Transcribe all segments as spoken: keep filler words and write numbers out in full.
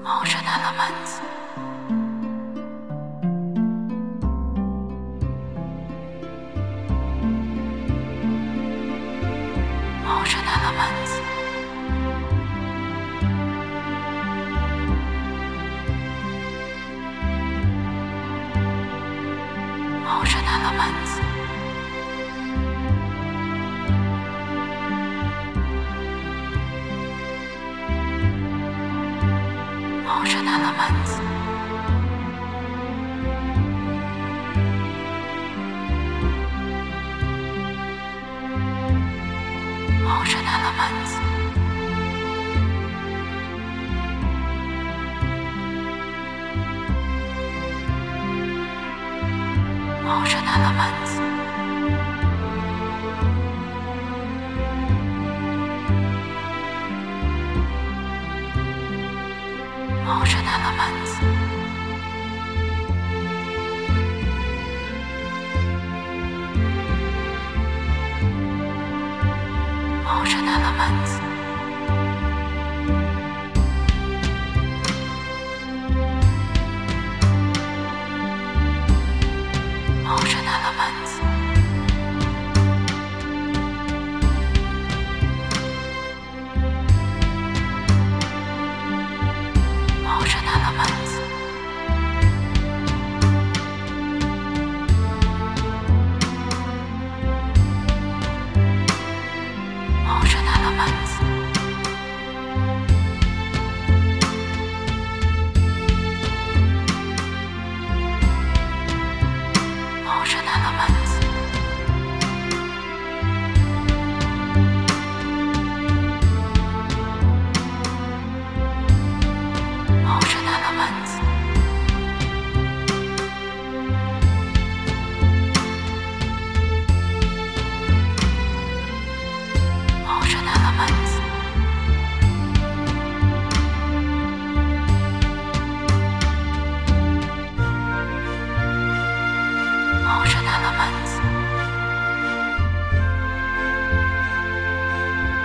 Ocean elements. Ocean elements. Ocean elements. Ocean elements. Ocean elements. Ocean elements. Ocean elements. Ocean elements. Ocean elements. Ocean elements. Ocean elements. Ocean elements. Ocean elements. Ocean elements. Ocean elements.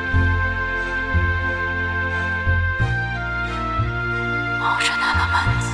Ocean elements.